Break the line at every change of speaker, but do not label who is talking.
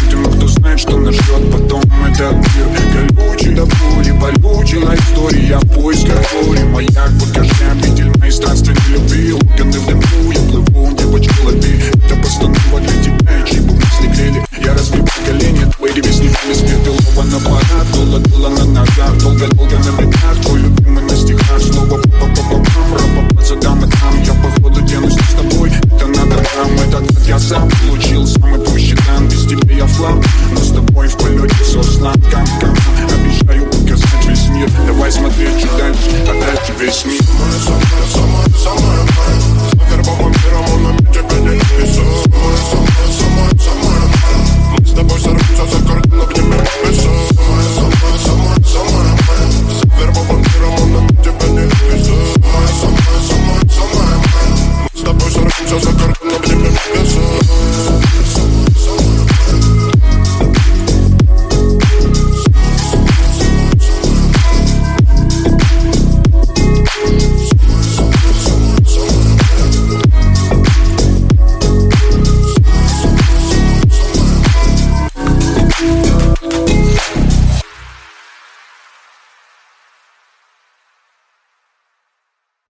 Тем, кто знает, что нас ждет потом. Этот мир колючий до боли, получена история в поисках боли. Маяк под дождем, петель моей странственной любви. Луканы в дыму, я плыву, девочка, лови. Это постанова для тебя, чьи бы мысли грели. Я разбил колени, твои ревесни без света. Лова на парад, дуло на ногах. Долго-долго на метах, твой